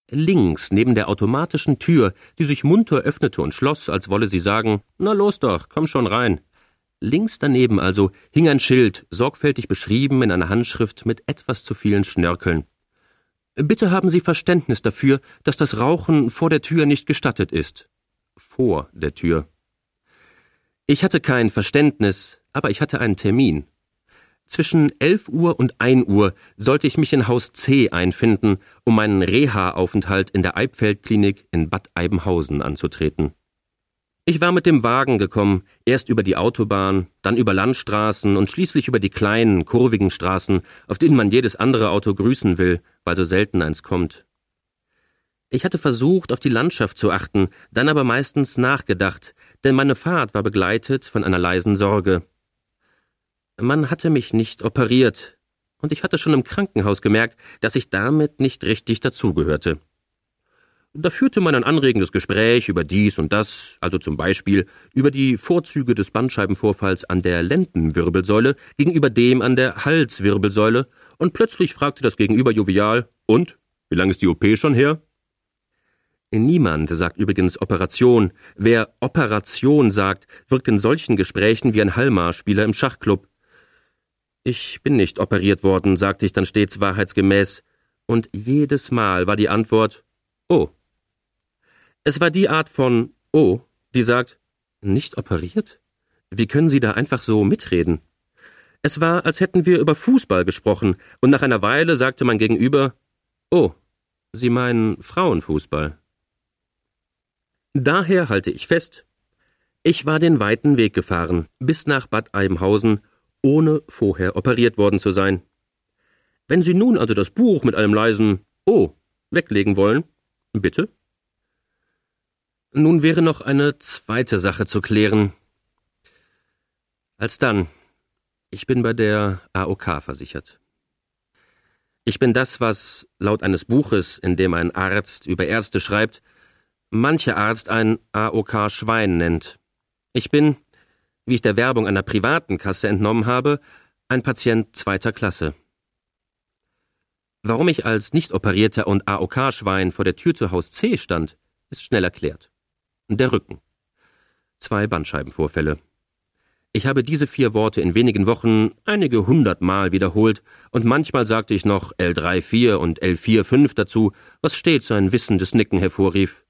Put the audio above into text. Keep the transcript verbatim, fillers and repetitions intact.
Links, neben der automatischen Tür, die sich munter öffnete und schloss, als wolle sie sagen, »Na los doch, komm schon rein.« Links daneben also hing ein Schild, sorgfältig beschrieben in einer Handschrift mit etwas zu vielen Schnörkeln. »Bitte haben Sie Verständnis dafür, dass das Rauchen vor der Tür nicht gestattet ist.« Vor der Tür. Ich hatte kein Verständnis, aber ich hatte einen Termin. Zwischen elf Uhr und ein Uhr sollte ich mich in Haus C einfinden, um meinen Reha-Aufenthalt in der Eibfeld-Klinik in Bad Eibenhausen anzutreten. Ich war mit dem Wagen gekommen, erst über die Autobahn, dann über Landstraßen und schließlich über die kleinen, kurvigen Straßen, auf denen man jedes andere Auto grüßen will, weil so selten eins kommt. Ich hatte versucht, auf die Landschaft zu achten, dann aber meistens nachgedacht, denn meine Fahrt war begleitet von einer leisen Sorge. Man hatte mich nicht operiert, und ich hatte schon im Krankenhaus gemerkt, dass ich damit nicht richtig dazugehörte. Da führte man ein anregendes Gespräch über dies und das, also zum Beispiel über die Vorzüge des Bandscheibenvorfalls an der Lendenwirbelsäule gegenüber dem an der Halswirbelsäule, und plötzlich fragte das Gegenüber jovial, »Und, wie lange ist die O P schon her?« Niemand sagt übrigens Operation. Wer Operation sagt, wirkt in solchen Gesprächen wie ein Halma-Spieler im Schachclub. »Ich bin nicht operiert worden«, sagte ich dann stets wahrheitsgemäß, und jedes Mal war die Antwort »Oh«. Es war die Art von »Oh«, die sagt, »Nicht operiert? Wie können Sie da einfach so mitreden?« Es war, als hätten wir über Fußball gesprochen, und nach einer Weile sagte mein Gegenüber, »Oh, Sie meinen Frauenfußball.« Daher halte ich fest, ich war den weiten Weg gefahren, bis nach Bad Eibenhausen, ohne vorher operiert worden zu sein. Wenn Sie nun also das Buch mit einem leisen »Oh« weglegen wollen, bitte. Nun wäre noch eine zweite Sache zu klären. Alsdann, ich bin bei der A O K versichert. Ich bin das, was laut eines Buches, in dem ein Arzt über Ärzte schreibt, mancher Arzt ein A O K-Schwein nennt. Ich bin, wie ich der Werbung einer privaten Kasse entnommen habe, ein Patient zweiter Klasse. Warum ich als Nicht-Operierter und A O K-Schwein vor der Tür zu Haus C stand, ist schnell erklärt. Der Rücken. Zwei Bandscheibenvorfälle. Ich habe diese vier Worte in wenigen Wochen einige hundert Mal wiederholt, und manchmal sagte ich noch L drei vier und L vier fünf dazu, was stets ein wissendes Nicken hervorrief.